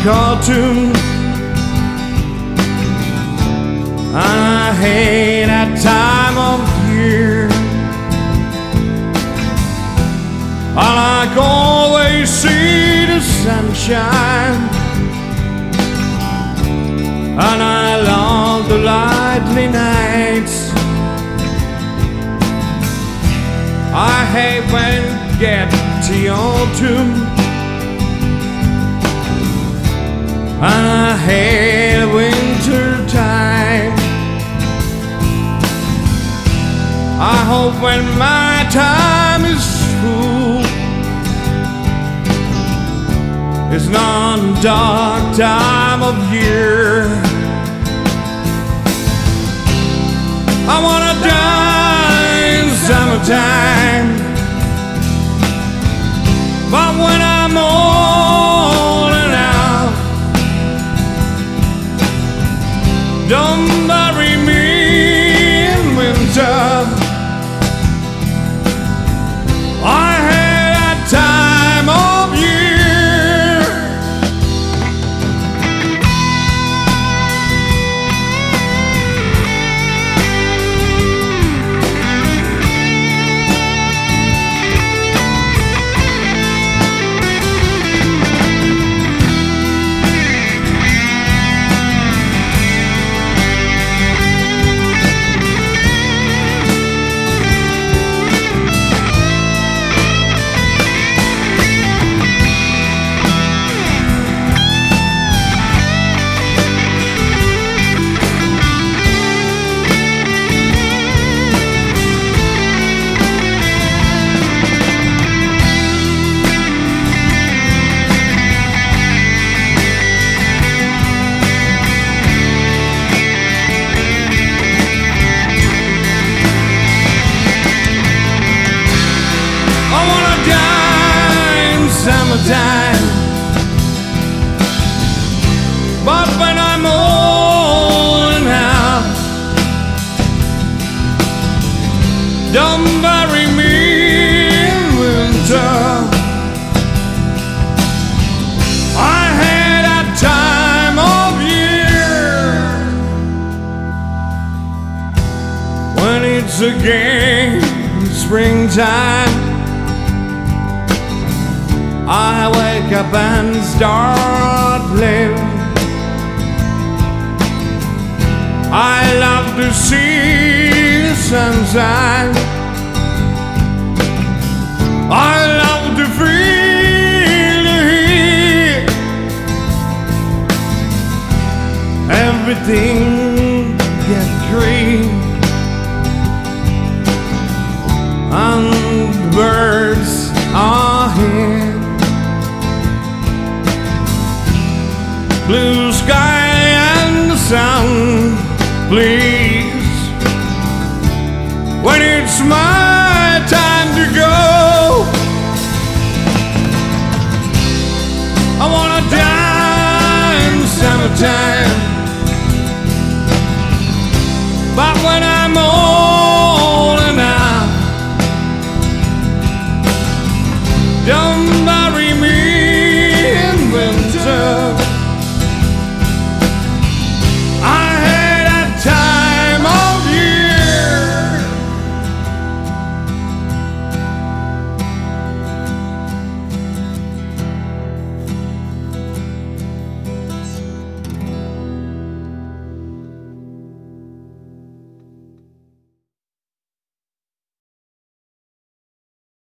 cartoon. I hate that time of year. I like always see the sunshine, and I love the lively nights. I hate when it gets to autumn, and I hate winter time. I hope when my time is full, it's not a dark time of year. I wanna die in summertime, but when I'm old and out, don't bury me in winter. I had that time of year. Summertime, but when I'm old now, don't bury me in winter. I had that time of year when it's again springtime. I wake up and start living. I love to see the sunshine. I love to feel the heat. Everything gets green, and the birds are here. Blue sky and the sun, please. When it's my